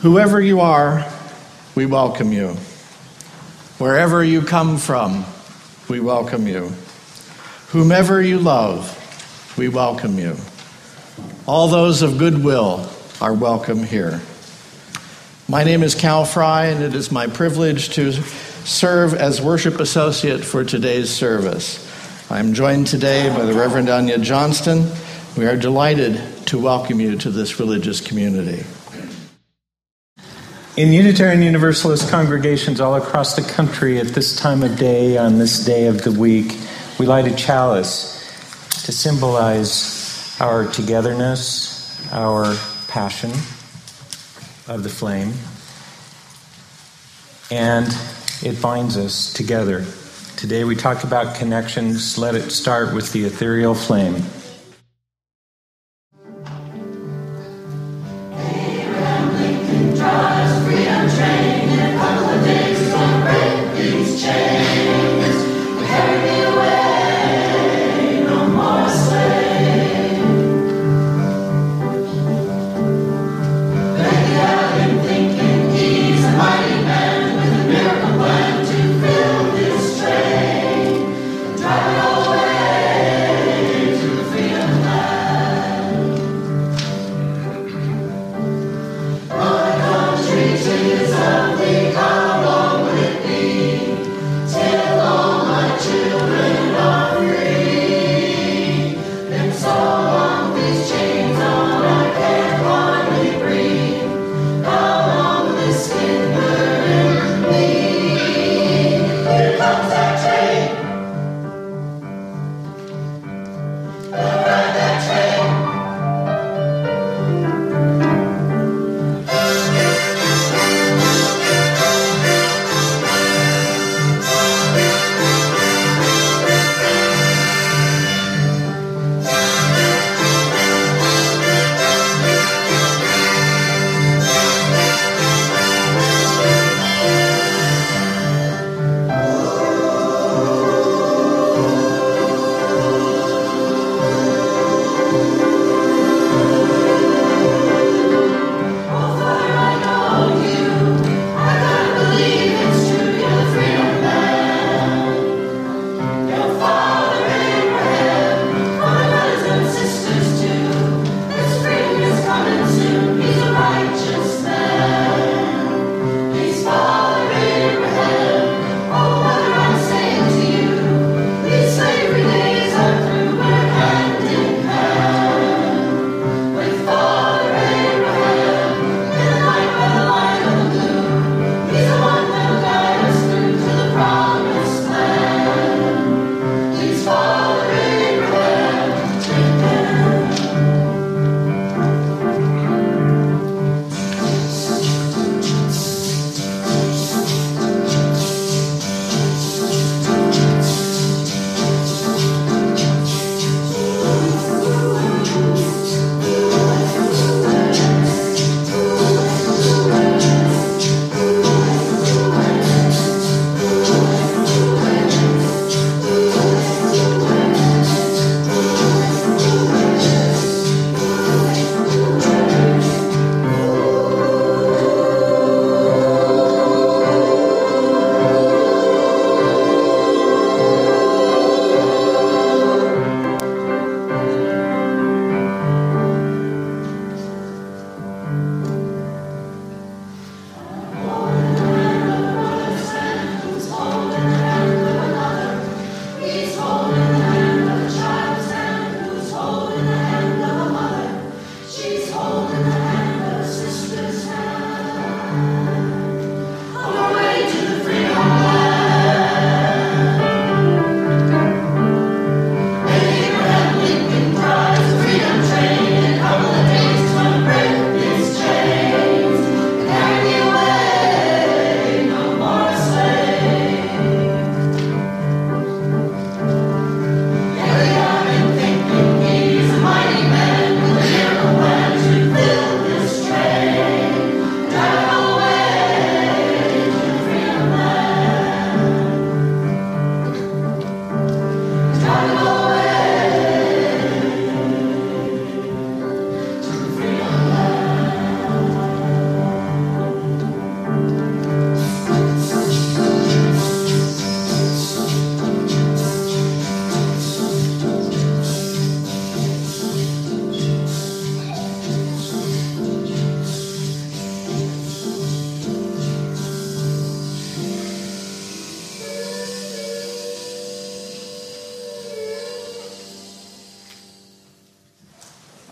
Whoever you are, we welcome you. Wherever you come from, we welcome you. Whomever you love, we welcome you. All those of goodwill are welcome here. My name is Cal Fry, and it is my privilege to serve as worship associate for today's service. I am joined today by the Reverend Anya Johnston. We are delighted to welcome you to this religious community. In Unitarian Universalist congregations all across the country at this time of day, on this day of the week, we light a chalice to symbolize our togetherness, our passion of the flame, and it binds us together. Today we talk about connections. Let it start with the ethereal flame. Away to the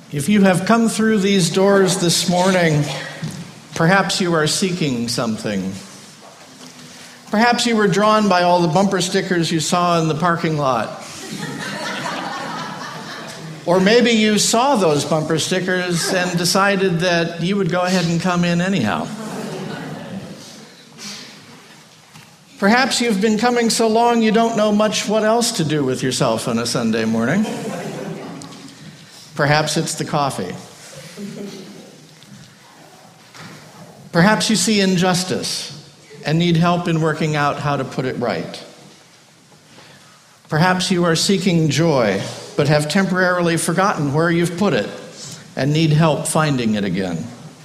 If you have come through these doors this morning, perhaps you are seeking something. Perhaps you were drawn by all the bumper stickers you saw in the parking lot. Or maybe you saw those bumper stickers and decided that you would go ahead and come in anyhow. Perhaps you've been coming so long you don't know much what else to do with yourself on a Sunday morning. Perhaps it's the coffee. Perhaps you see injustice and need help in working out how to put it right. Perhaps you are seeking joy but have temporarily forgotten where you've put it and need help finding it again.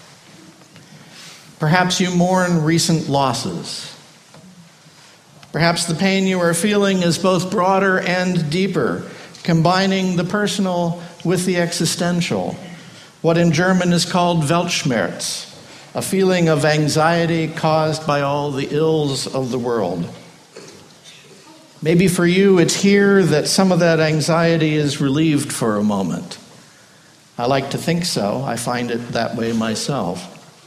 Perhaps you mourn recent losses. Perhaps the pain you are feeling is both broader and deeper, combining the personal with the existential, what in German is called Weltschmerz, a feeling of anxiety caused by all the ills of the world. Maybe for you, it's here that some of that anxiety is relieved for a moment. I like to think so. I find it that way myself.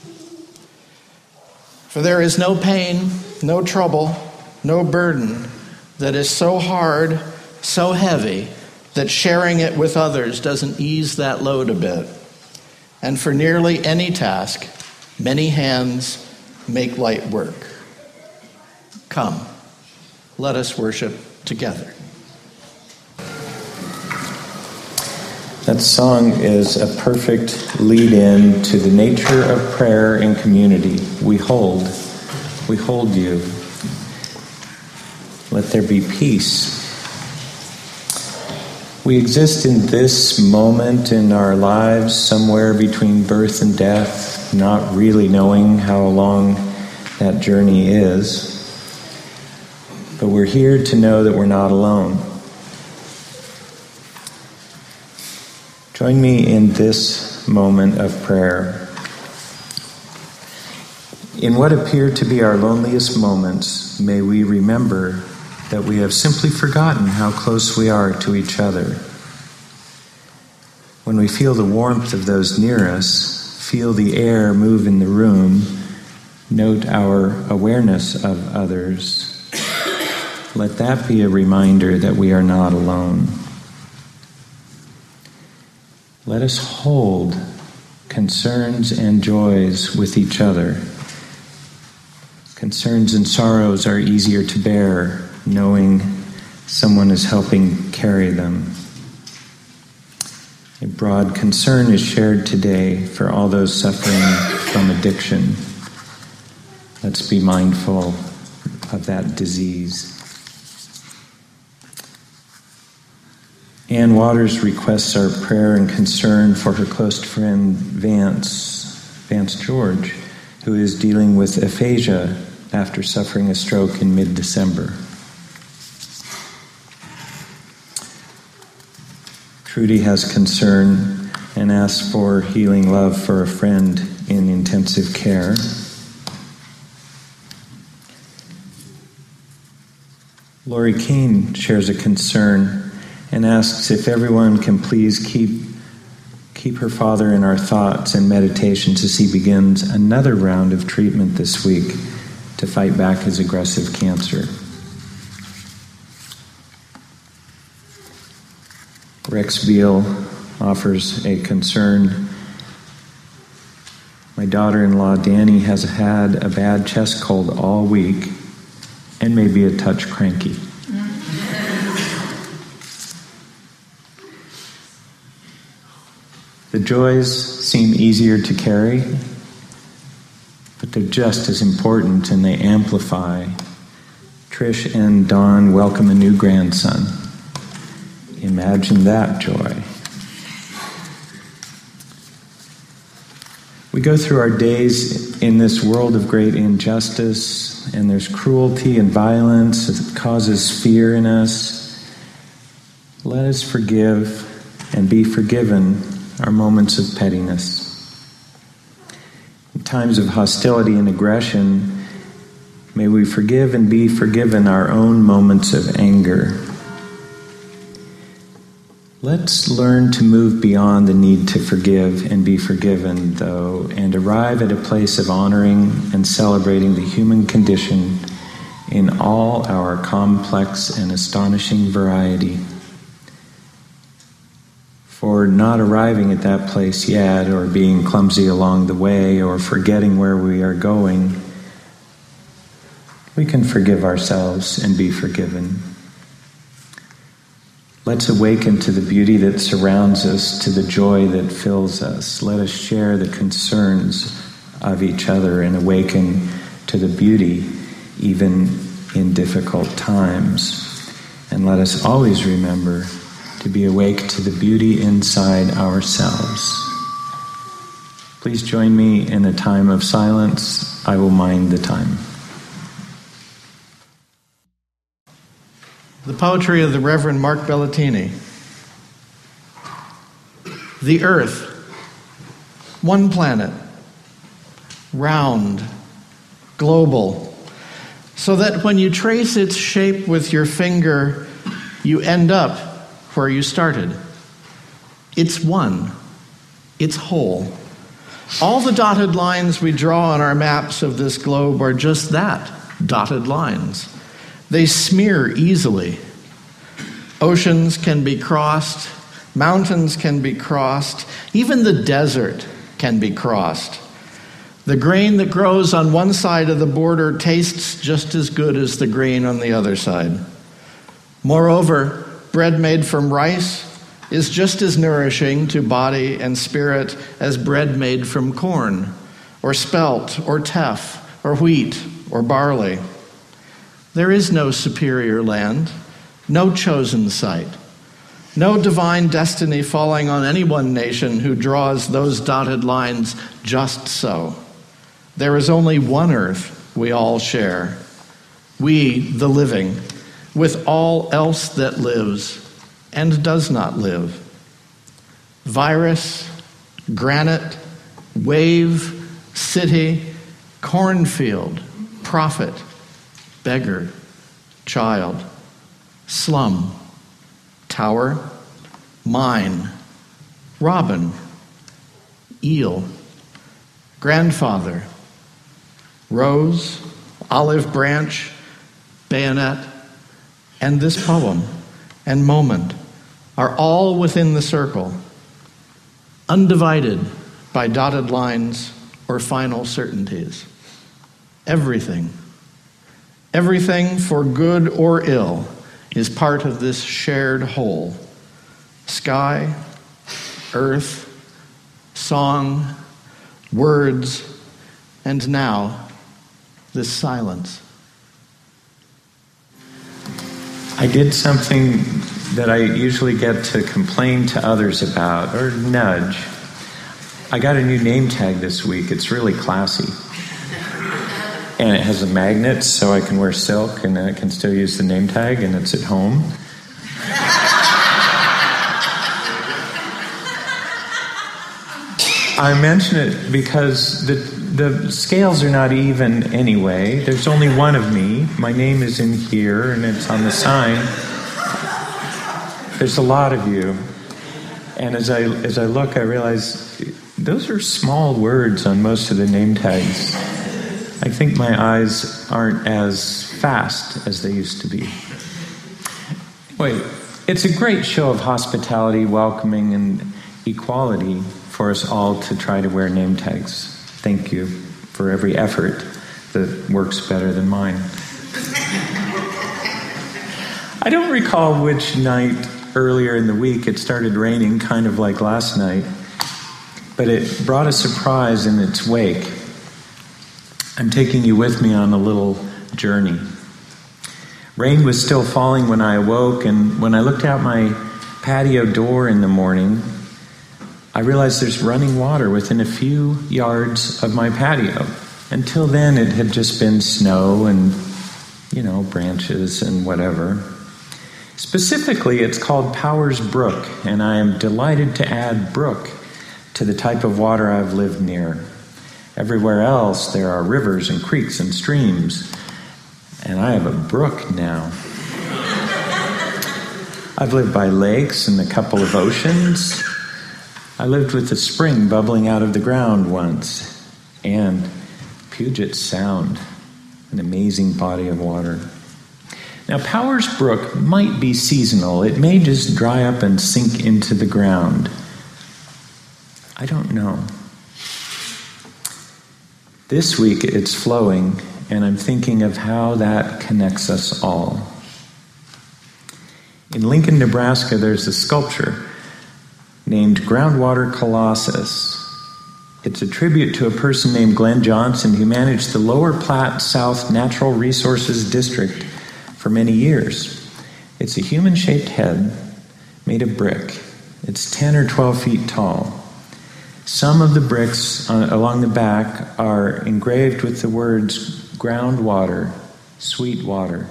For there is no pain, no trouble, no burden that is so hard, so heavy, that sharing it with others doesn't ease that load a bit. And for nearly any task, many hands make light work. Come, let us worship together. That song is a perfect lead-in to the nature of prayer and community. We hold you. Let there be peace. We exist in this moment in our lives, somewhere between birth and death, not really knowing how long that journey is. But we're here to know that we're not alone. Join me in this moment of prayer. In what appear to be our loneliest moments, may we remember that we have simply forgotten how close we are to each other. When we feel the warmth of those near us, feel the air move in the room, note our awareness of others, let that be a reminder that we are not alone. Let us hold concerns and joys with each other. Concerns and sorrows are easier to bear, knowing someone is helping carry them. A broad concern is shared today for all those suffering from addiction. Let's be mindful of that disease. Ann Waters requests our prayer and concern for her close friend Vance George, who is dealing with aphasia after suffering a stroke in mid-December. Trudy has concern and asks for healing love for a friend in intensive care. Lori Keene shares a concern and asks if everyone can please keep her father in our thoughts and meditations as he begins another round of treatment this week to fight back his aggressive cancer. Rex Beal offers a concern. My daughter-in-law Danny has had a bad chest cold all week and may be a touch cranky. The joys seem easier to carry, but they're just as important and they amplify. Trish and Dawn welcome a new grandson. Imagine that joy. We go through our days in this world of great injustice, and there's cruelty and violence that causes fear in us. Let us forgive and be forgiven our moments of pettiness. In times of hostility and aggression, may we forgive and be forgiven our own moments of anger. Let's learn to move beyond the need to forgive and be forgiven, though, and arrive at a place of honoring and celebrating the human condition in all our complex and astonishing variety. For not arriving at that place yet, or being clumsy along the way, or forgetting where we are going, we can forgive ourselves and be forgiven. Let's awaken to the beauty that surrounds us, to the joy that fills us. Let us share the concerns of each other and awaken to the beauty even in difficult times. And let us always remember to be awake to the beauty inside ourselves. Please join me in a time of silence. I will mind the time. The poetry of the Reverend Mark Bellatini. The earth, one planet, round, global, so that when you trace its shape with your finger, you end up where you started. It's one, it's whole. All the dotted lines we draw on our maps of this globe are just that, dotted lines. They smear easily. Oceans can be crossed, mountains can be crossed, even the desert can be crossed. The grain that grows on one side of the border tastes just as good as the grain on the other side. Moreover, bread made from rice is just as nourishing to body and spirit as bread made from corn, or spelt, or teff, or wheat, or barley. There is no superior land, no chosen site, no divine destiny falling on any one nation who draws those dotted lines just so. There is only one earth we all share, we, the living, with all else that lives and does not live. Virus, granite, wave, city, cornfield, prophet, beggar, child, slum, tower, mine, robin, eel, grandfather, rose, olive branch, bayonet, and this poem and moment are all within the circle, undivided by dotted lines or final certainties. Everything for good or ill is part of this shared whole. Sky, earth, song, words, and now this silence. I did something that I usually get to complain to others about, or nudge. I got a new name tag this week. It's really classy. And it has a magnet, so I can wear silk, and then I can still use the name tag, and it's at home. I mention it because the scales are not even anyway. There's only one of me. My name is in here, and it's on the sign. There's a lot of you. And as I look, I realize those are small words on most of the name tags. I think my eyes aren't as fast as they used to be. Wait, it's a great show of hospitality, welcoming, and equality for us all to try to wear name tags. Thank you for every effort that works better than mine. I don't recall which night earlier in the week it started raining, kind of like last night, but it brought a surprise in its wake. I'm taking you with me on a little journey. Rain was still falling when I awoke, and when I looked out my patio door in the morning, I realized there's running water within a few yards of my patio. Until then, it had just been snow and, branches and whatever. Specifically, it's called Powers Brook, and I am delighted to add brook to the type of water I've lived near. Everywhere else, there are rivers and creeks and streams, and I have a brook now. I've lived by lakes and a couple of oceans. I lived with a spring bubbling out of the ground once, and Puget Sound, an amazing body of water. Now, Powers Brook might be seasonal. It may just dry up and sink into the ground. I don't know. This week it's flowing, and I'm thinking of how that connects us all. In Lincoln, Nebraska, there's a sculpture named Groundwater Colossus. It's a tribute to a person named Glenn Johnson who managed the Lower Platte South Natural Resources District for many years. It's a human-shaped head made of brick. It's 10 or 12 feet tall. Some of the bricks along the back are engraved with the words groundwater, sweet water.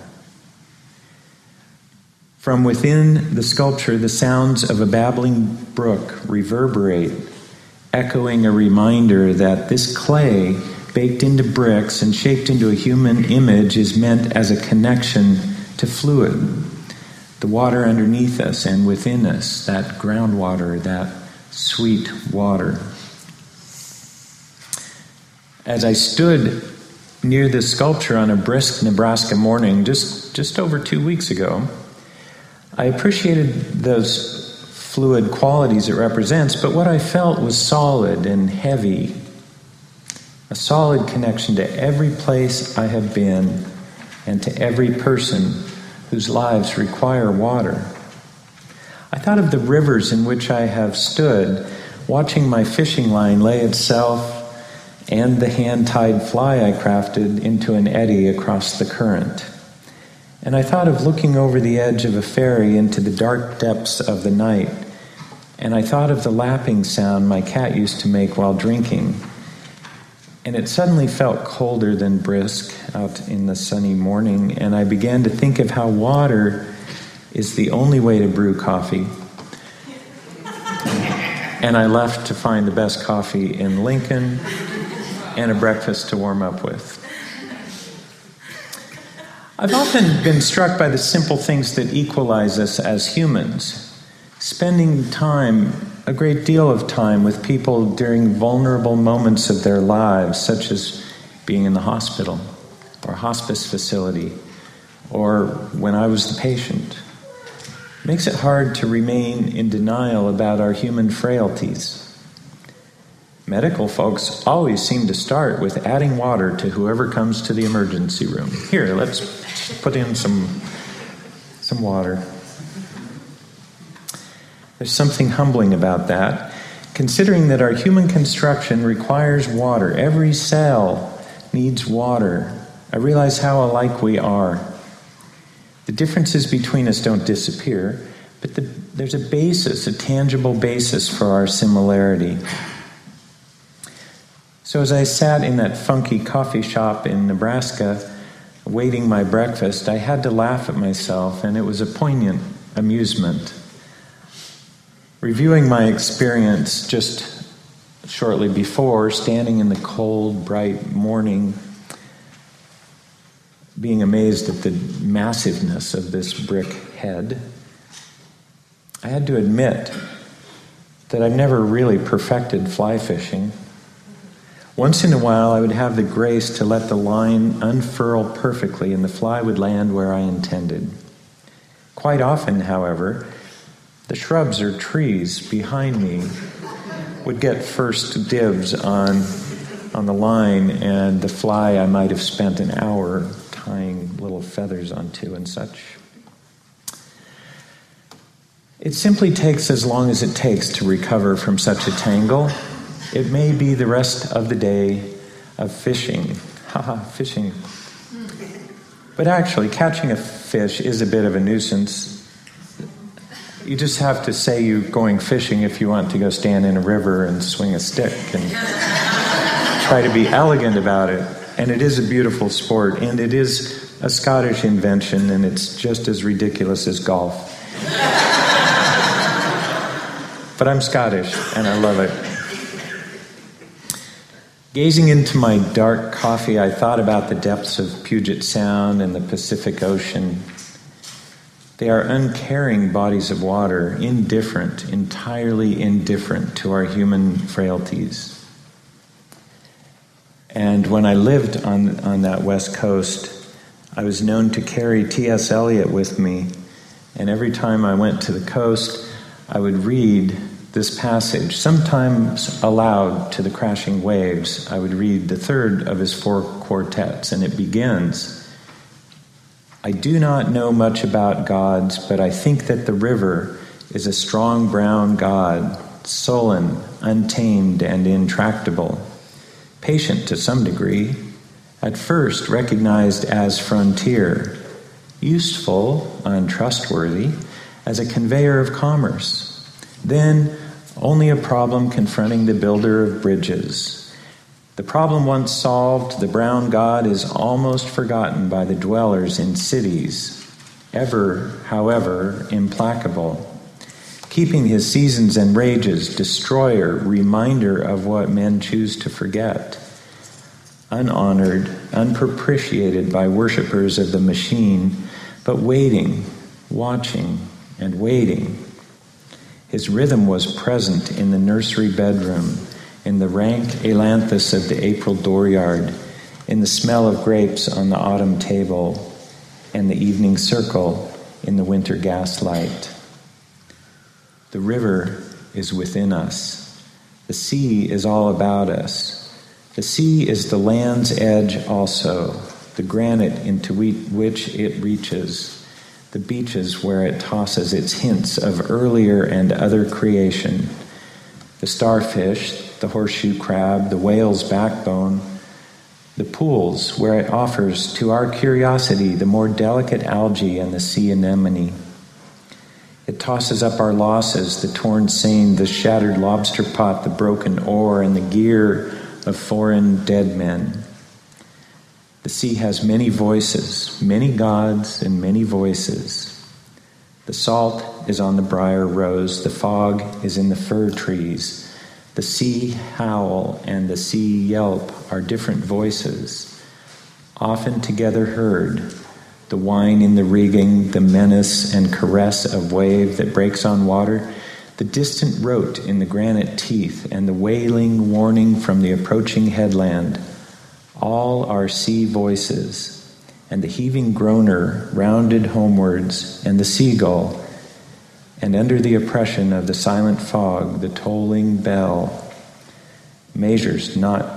From within the sculpture, the sounds of a babbling brook reverberate, echoing a reminder that this clay, baked into bricks and shaped into a human image, is meant as a connection to fluid, the water underneath us and within us, that groundwater, that sweet water. As I stood near this sculpture on a brisk Nebraska morning just over 2 weeks ago, I appreciated those fluid qualities it represents, but what I felt was solid and heavy, a solid connection to every place I have been and to every person whose lives require water. I thought of the rivers in which I have stood, watching my fishing line lay itself and the hand-tied fly I crafted into an eddy across the current. And I thought of looking over the edge of a ferry into the dark depths of the night, and I thought of the lapping sound my cat used to make while drinking. And it suddenly felt colder than brisk out in the sunny morning, and I began to think of how water is the only way to brew coffee. And I left to find the best coffee in Lincoln and a breakfast to warm up with. I've often been struck by the simple things that equalize us as humans. Spending time, a great deal of time, with people during vulnerable moments of their lives, such as being in the hospital or hospice facility, or when I was the patient, makes it hard to remain in denial about our human frailties. Medical folks always seem to start with adding water to whoever comes to the emergency room. Here, let's put in some water. There's something humbling about that, considering that our human construction requires water. Every cell needs water. I realize how alike we are. The differences between us don't disappear, but there's a basis, a tangible basis for our similarity. So as I sat in that funky coffee shop in Nebraska, waiting my breakfast, I had to laugh at myself, and it was a poignant amusement. Reviewing my experience just shortly before, standing in the cold, bright morning, being amazed at the massiveness of this brick head, I had to admit that I've never really perfected fly fishing. Once in a while, I would have the grace to let the line unfurl perfectly and the fly would land where I intended. Quite often, however, the shrubs or trees behind me would get first dibs on the line, and the fly I might have spent an hour tying little feathers onto and such. It simply takes as long as it takes to recover from such a tangle. It may be the rest of the day of fishing. Fishing. But actually, catching a fish is a bit of a nuisance. You just have to say you're going fishing if you want to go stand in a river and swing a stick and try to be elegant about it. And it is a beautiful sport, and it is a Scottish invention, and it's just as ridiculous as golf. But I'm Scottish, and I love it. Gazing into my dark coffee, I thought about the depths of Puget Sound and the Pacific Ocean. They are uncaring bodies of water, indifferent, entirely indifferent to our human frailties. And when I lived on that West Coast, I was known to carry T.S. Eliot with me. And every time I went to the coast, I would read this passage, sometimes aloud to the crashing waves. I would read the third of his 4 quartets, and it begins, "I do not know much about gods, but I think that the river is a strong brown god, sullen, untamed, and intractable, patient to some degree, at first recognized as frontier, useful, untrustworthy, as a conveyor of commerce, then only a problem confronting the builder of bridges. The problem once solved, the brown god is almost forgotten by the dwellers in cities, ever, however, implacable, keeping his seasons and rages, destroyer, reminder of what men choose to forget, unhonored, unpropitiated by worshippers of the machine, but waiting, watching, and waiting. His rhythm was present in the nursery bedroom, in the rank ailanthus of the April dooryard, in the smell of grapes on the autumn table, and the evening circle in the winter gaslight. The river is within us. The sea is all about us. The sea is the land's edge also, the granite into which it reaches, the beaches where it tosses its hints of earlier and other creation, the starfish, the horseshoe crab, the whale's backbone, the pools where it offers to our curiosity the more delicate algae and the sea anemone. It tosses up our losses, the torn seine, the shattered lobster pot, the broken oar, and the gear of foreign dead men. The sea has many voices, many gods and many voices. The salt is on the briar rose, the fog is in the fir trees. The sea howl and the sea yelp are different voices, often together heard. The whine in the rigging, the menace and caress of wave that breaks on water, the distant rote in the granite teeth, and the wailing warning from the approaching headland, all are sea voices, and the heaving groaner rounded homewards, and the seagull, and under the oppression of the silent fog, the tolling bell measures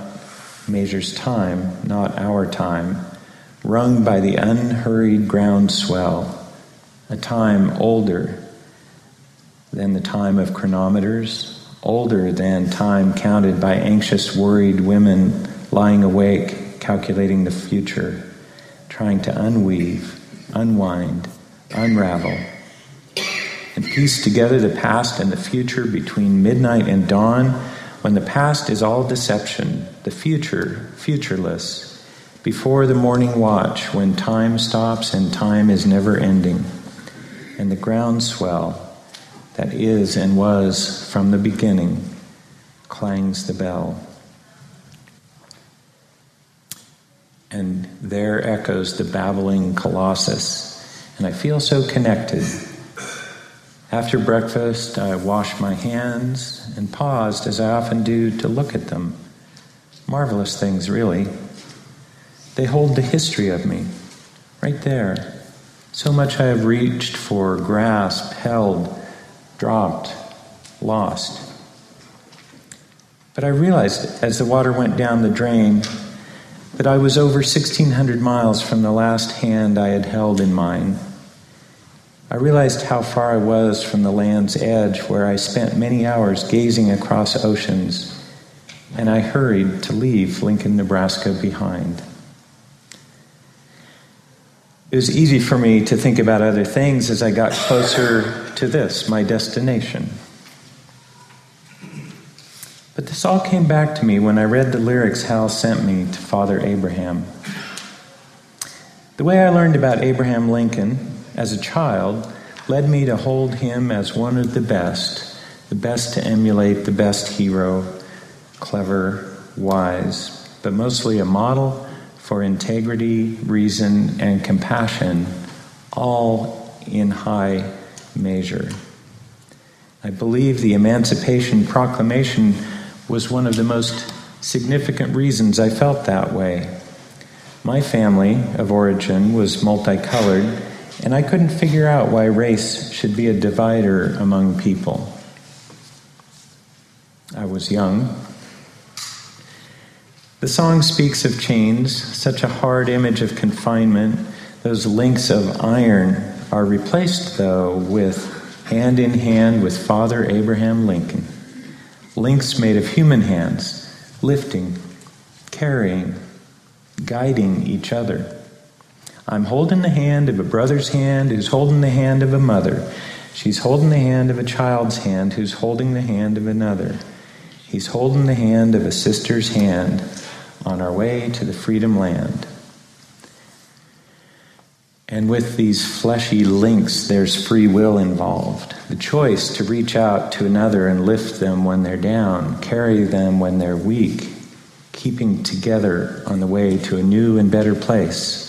time, not our time, rung by the unhurried groundswell, a time older than the time of chronometers, older than time counted by anxious, worried women lying awake, calculating the future, trying to unweave, unwind, unravel, and piece together the past and the future between midnight and dawn, when the past is all deception, the future, futureless, before the morning watch, when time stops and time is never ending, and the groundswell that is and was from the beginning clangs the bell. And there echoes the babbling colossus, and I feel so connected. After breakfast, I washed my hands and paused, as I often do, to look at them. Marvelous things, really. They hold the history of me, right there. So much I have reached for, grasped, held, dropped, lost. But I realized as the water went down the drain that I was over 1,600 miles from the last hand I had held in mine. I realized how far I was from the land's edge, where I spent many hours gazing across oceans, and I hurried to leave Lincoln, Nebraska behind. It was easy for me to think about other things as I got closer to this, my destination. But this all came back to me when I read the lyrics Hal sent me to Father Abraham. The way I learned about Abraham Lincoln as a child led me to hold him as one of the best to emulate, the best hero, clever, wise, but mostly a model for integrity, reason, and compassion, all in high measure. I believe the Emancipation Proclamation was one of the most significant reasons I felt that way. My family of origin was multicolored, and I couldn't figure out why race should be a divider among people. I was young. The song speaks of chains, such a hard image of confinement. Those links of iron are replaced, though, with hand in hand with Father Abraham Lincoln. Links made of human hands, lifting, carrying, guiding each other. I'm holding the hand of a brother's hand who's holding the hand of a mother. She's holding the hand of a child's hand who's holding the hand of another. He's holding the hand of a sister's hand on our way to the freedom land. And with these fleshy links, there's free will involved. The choice to reach out to another and lift them when they're down, carry them when they're weak, keeping together on the way to a new and better place.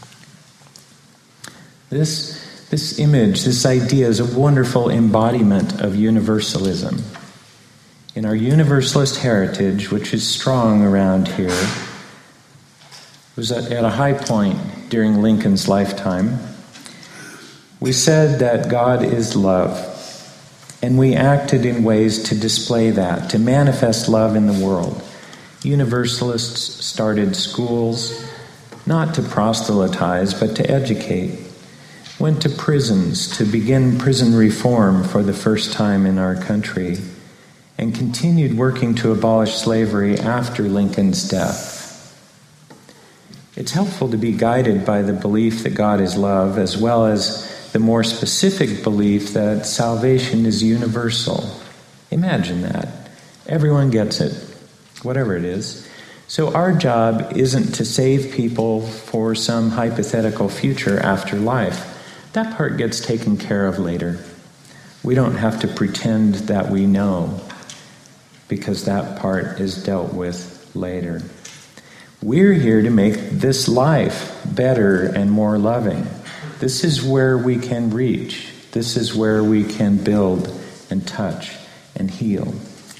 This image, this idea is a wonderful embodiment of universalism. In our universalist heritage, which is strong around here, was at a high point during Lincoln's lifetime. We said that God is love, and we acted in ways to display that, to manifest love in the world. Universalists started schools, not to proselytize, but to educate. Went to prisons to begin prison reform for the first time in our country, and continued working to abolish slavery after Lincoln's death. It's helpful to be guided by the belief that God is love, as well as the more specific belief that salvation is universal. Imagine that. Everyone gets it, whatever it is. So our job isn't to save people for some hypothetical future after life. That part gets taken care of later. We don't have to pretend that we know, because that part is dealt with later. We're here to make this life better and more loving. This is where we can reach. This is where we can build and touch and heal.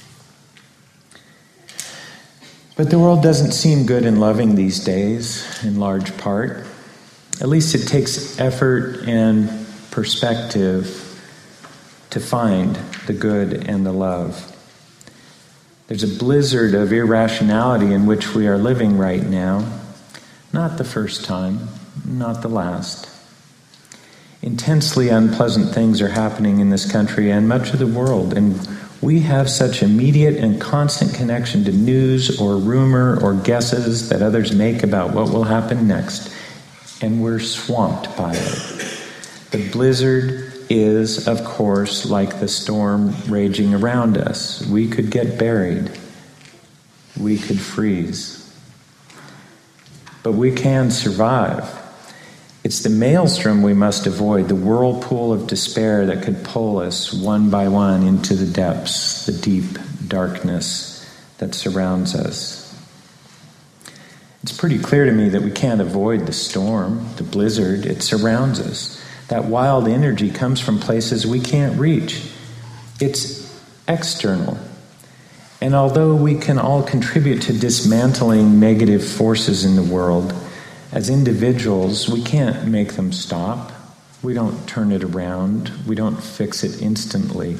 But the world doesn't seem good and loving these days, in large part. At least it takes effort and perspective to find the good and the love. There's a blizzard of irrationality in which we are living right now. Not the first time, not the last. Intensely unpleasant things are happening in this country and much of the world, and we have such immediate and constant connection to news or rumor or guesses that others make about what will happen next, and we're swamped by it. The blizzard is, of course, like the storm raging around us. We could get buried. We could freeze. But we can survive. It's the maelstrom we must avoid, the whirlpool of despair that could pull us one by one into the depths, the deep darkness that surrounds us. It's pretty clear to me that we can't avoid the storm, the blizzard. It surrounds us. That wild energy comes from places we can't reach. It's external. And although we can all contribute to dismantling negative forces in the world, as individuals, we can't make them stop. We don't turn it around. We don't fix it instantly.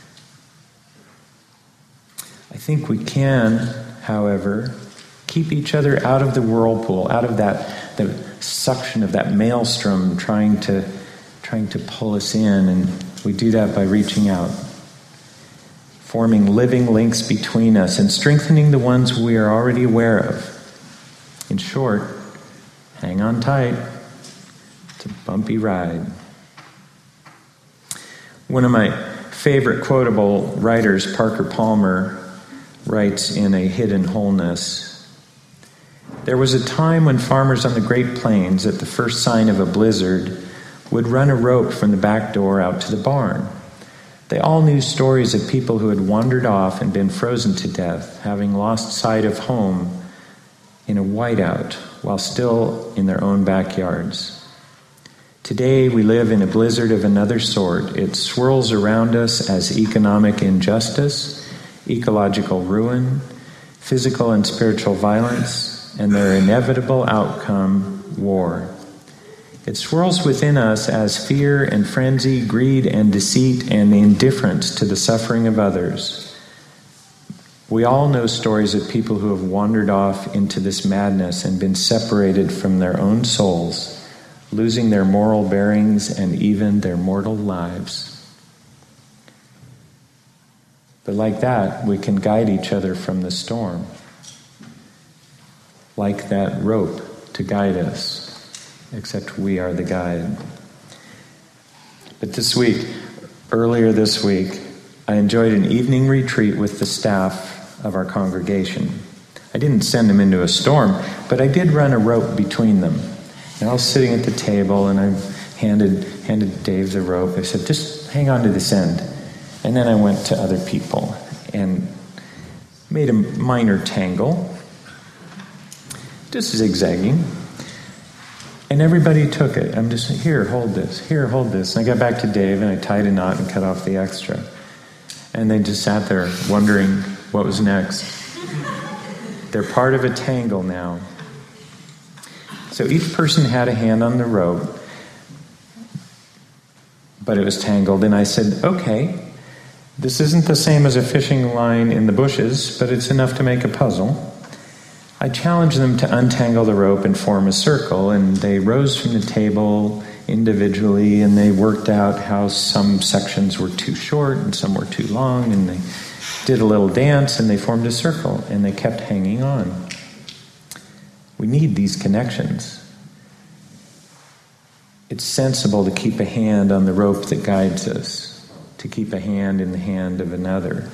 I think we can, however, keep each other out of the whirlpool, out of the suction of that maelstrom trying to pull us in, and we do that by reaching out, forming living links between us and strengthening the ones we are already aware of. In short, hang on tight. It's a bumpy ride. One of my favorite quotable writers, Parker Palmer, writes in A Hidden Wholeness, "There was a time when farmers on the Great Plains, at the first sign of a blizzard, would run a rope from the back door out to the barn. They all knew stories of people who had wandered off and been frozen to death, having lost sight of home in a whiteout while still in their own backyards. Today we live in a blizzard of another sort. It swirls around us as economic injustice, ecological ruin, physical and spiritual violence, and their inevitable outcome, war. It swirls within us as fear and frenzy, greed and deceit, and indifference to the suffering of others. We all know stories of people who have wandered off into this madness and been separated from their own souls, losing their moral bearings and even their mortal lives. But like that, we can guide each other from the storm. Like that rope to guide us, except we are the guide. But earlier this week, I enjoyed an evening retreat with the staff of our congregation. I didn't send them into a storm, but I did run a rope between them. And I was sitting at the table, and I handed Dave the rope. I said, just hang on to this end. And then I went to other people and made a minor tangle, just zigzagging. And everybody took it. I'm just, here, hold this. Here, hold this. And I got back to Dave, and I tied a knot and cut off the extra. And they just sat there wondering what was next. They're part of a tangle now. So each person had a hand on the rope, but it was tangled. And I said, okay, this isn't the same as a fishing line in the bushes, but it's enough to make a puzzle. I challenged them to untangle the rope and form a circle, and they rose from the table individually, and they worked out how some sections were too short and some were too long, and they did a little dance, and they formed a circle, and they kept hanging on. We need these connections. It's sensible to keep a hand on the rope that guides us, to keep a hand in the hand of another.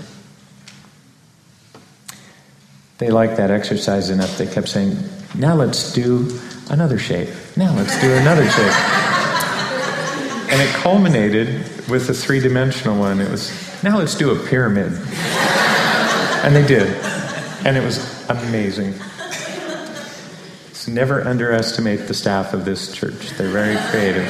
They liked that exercise enough, they kept saying, now let's do another shape. Now let's do another shape. And it culminated with a three-dimensional one. It was, now let's do a pyramid. And they did. And it was amazing. So never underestimate the staff of this church. They're very creative.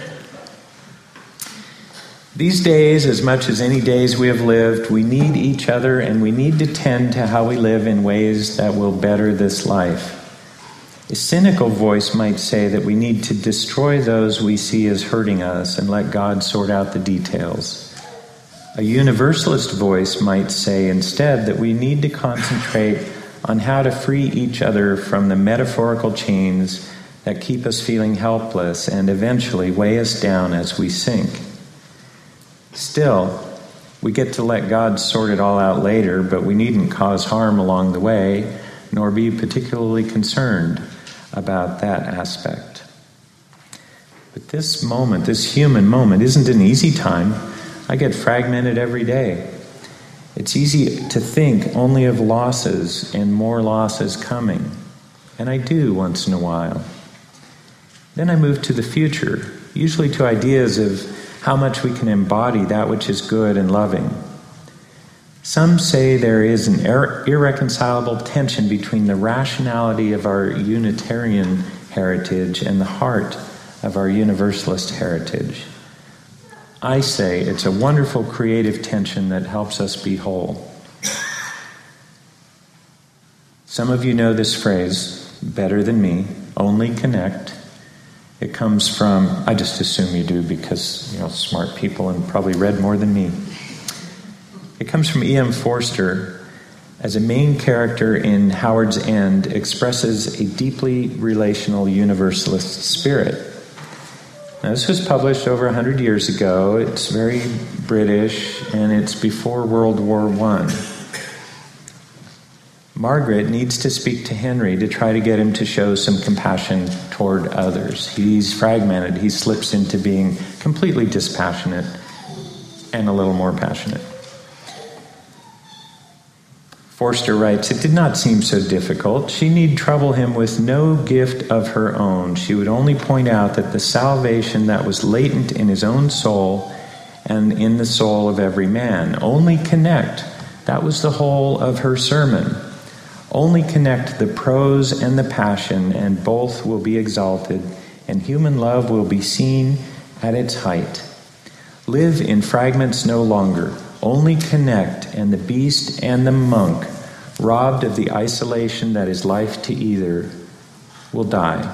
These days, as much as any days we have lived, we need each other, and we need to tend to how we live in ways that will better this life. A cynical voice might say that we need to destroy those we see as hurting us and let God sort out the details. A universalist voice might say instead that we need to concentrate on how to free each other from the metaphorical chains that keep us feeling helpless and eventually weigh us down as we sink. Still, we get to let God sort it all out later, but we needn't cause harm along the way, nor be particularly concerned about that aspect. But this moment, this human moment, isn't an easy time. I get fragmented every day. It's easy to think only of losses and more losses coming. And I do once in a while. Then I move to the future, usually to ideas of how much we can embody that which is good and loving. Some say there is an irreconcilable tension between the rationality of our Unitarian heritage and the heart of our Universalist heritage. I say it's a wonderful creative tension that helps us be whole. Some of you know this phrase better than me, only connect. It comes from, I just assume you do because, smart people and probably read more than me. It comes from E.M. Forster, as a main character in Howard's End, expresses a deeply relational universalist spirit. Now, this was published over 100 years ago. It's very British, and it's before World War I. Margaret needs to speak to Henry to try to get him to show some compassion toward others. He's fragmented. He slips into being completely dispassionate and a little more passionate. Forster writes, it did not seem so difficult. She need trouble him with no gift of her own. She would only point out that the salvation that was latent in his own soul and in the soul of every man. Only connect. That was the whole of her sermon. Only connect the prose and the passion, and both will be exalted, and human love will be seen at its height. Live in fragments no longer, only connect, and the beast and the monk, robbed of the isolation that is life to either, will die.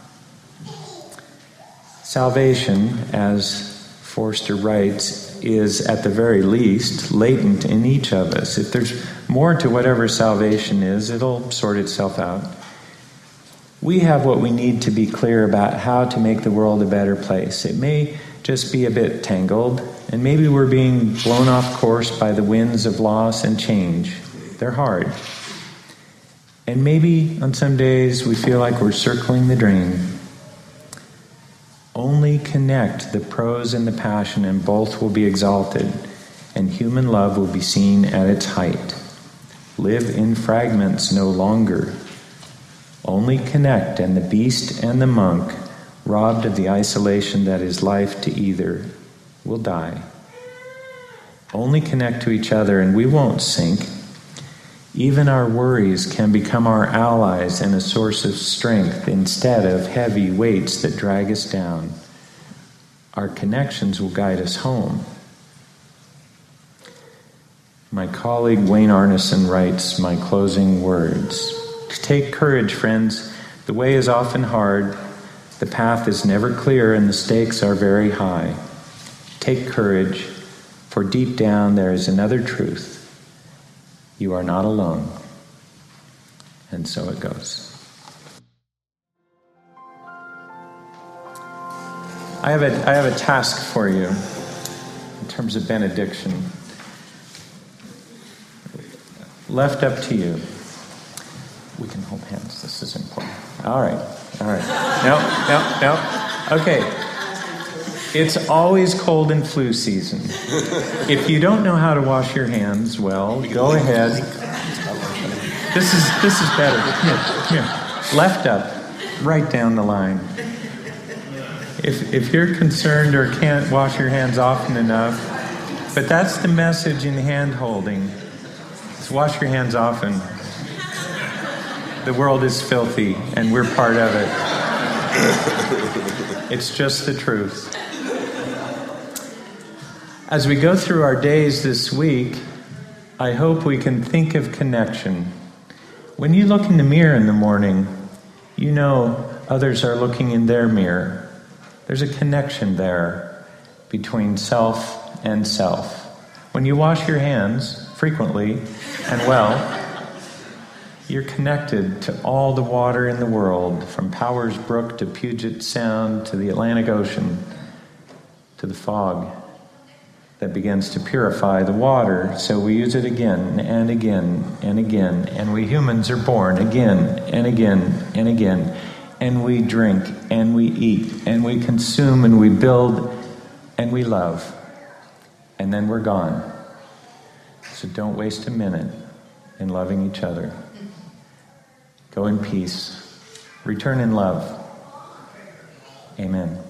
Salvation, as Forster writes, is at the very least latent in each of us. If there's more to whatever salvation is, it'll sort itself out. We have what we need to be clear about how to make the world a better place. It may just be a bit tangled, and maybe we're being blown off course by the winds of loss and change. They're hard. And maybe on some days we feel like we're circling the drain. Only connect the prose and the passion, and both will be exalted, and human love will be seen at its height. Live in fragments no longer. Only connect, and the beast and the monk, robbed of the isolation that is life to either, will die. Only connect to each other, and we won't sink. Even our worries can become our allies and a source of strength instead of heavy weights that drag us down. Our connections will guide us home. My colleague Wayne Arneson writes my closing words. Take courage, friends. The way is often hard. The path is never clear, and the stakes are very high. Take courage, for deep down there is another truth. You are not alone. And so it goes. I have a task for you in terms of benediction. Left up to you. We can hold hands. This is important. All right. No. Okay. It's always cold and flu season. If you don't know how to wash your hands, well, go ahead. This is better. Here. Left up, right down the line. If you're concerned or can't wash your hands often enough, but that's the message in hand holding. Is wash your hands often. The world is filthy, and we're part of it. It's just the truth. As we go through our days this week, I hope we can think of connection. When you look in the mirror in the morning, you know others are looking in their mirror. There's a connection there between self and self. When you wash your hands frequently and well, you're connected to all the water in the world, from Powers Brook to Puget Sound to the Atlantic Ocean to the fog that begins to purify the water, so we use it again and again and again, and we humans are born again and again and again, and we drink and we eat and we consume and we build and we love, and then we're gone. So don't waste a minute in loving each other. Go in peace. Return in love. Amen.